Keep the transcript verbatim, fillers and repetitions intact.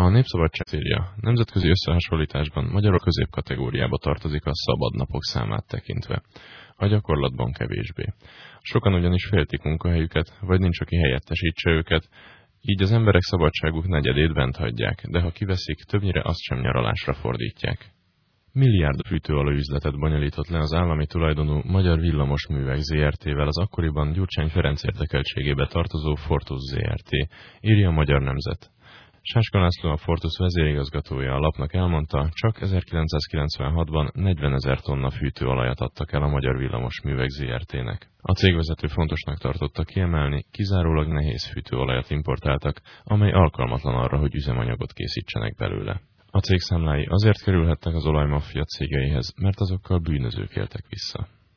A Népszabadság célja nemzetközi összehasonlításban magyar középkategóriába tartozik a szabad napok számát tekintve, a gyakorlatban kevésbé. Sokan ugyanis féltik munkahelyüket, vagy nincs, aki helyettesítse őket, így az emberek szabadságuk negyedét bent hagyják, de ha kiveszik, többnyire azt sem nyaralásra fordítják. Milliárd fűtőolaj üzletet bonyolított le az állami tulajdonú Magyar Villamosművek zé er té-vel az akkoriban Gyurcsány Ferenc érdekeltségébe tartozó Fortus zé er té, írja a Magyar Nemzet. Sáska László, a Fortus vezérigazgatója a lapnak elmondta, csak ezerkilencszázkilencvenhatban negyvenezer tonna fűtőolajat adtak el a Magyar Villamosművek zé er té-nek. A cégvezető fontosnak tartotta kiemelni, kizárólag nehéz fűtőolajat importáltak, amely alkalmatlan arra, hogy üzemanyagot készítsenek belőle. A cég számlái azért kerülhettek az olajmaffia cégeihez, mert azokkal bűnözők éltek vissza.